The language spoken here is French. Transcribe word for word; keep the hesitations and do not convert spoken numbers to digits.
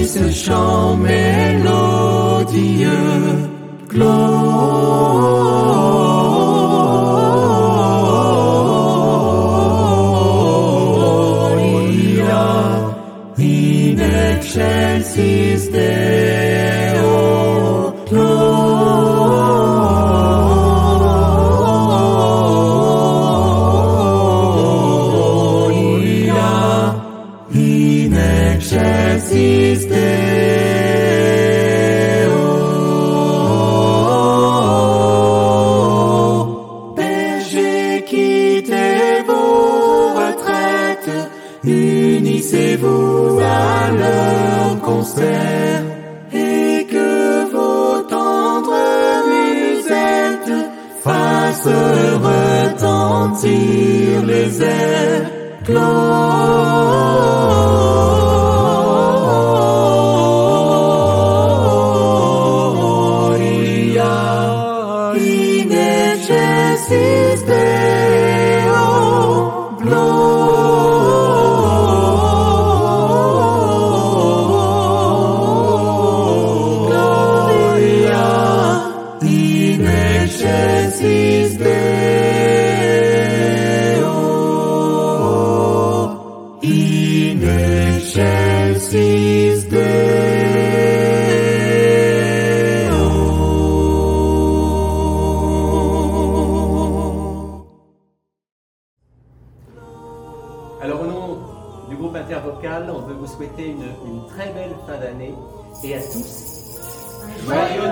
ce chant mélodieux, Gloria in excelsis Deo, Gloria in excelsis Deo. Bergers, quittez vos retraites, unissez-vous à leur concert, et que vos tendres musettes fassent retentir les airs. Gloria in excelsis Deo, Gloria in excelsis Deo, in excelsis Deo. Alors au nom du groupe Intervocal, on veut vous souhaiter une, une très belle fin d'année et à tous, joyeux